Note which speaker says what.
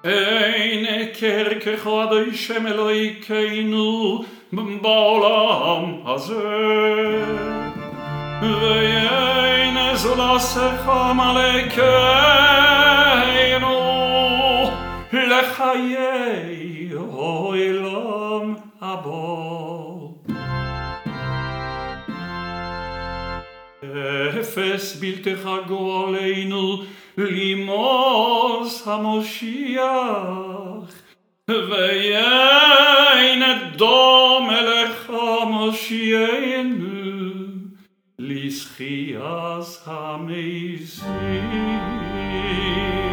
Speaker 1: אין הכר ככבוד שם אלוהינו בעולם הזה, ואין זולתך מלכנו לחיי העולם הבא. אפס בלתי חגור עלינו לימוס המשיח, ואין דומה לך משיענו לזכיית המתים.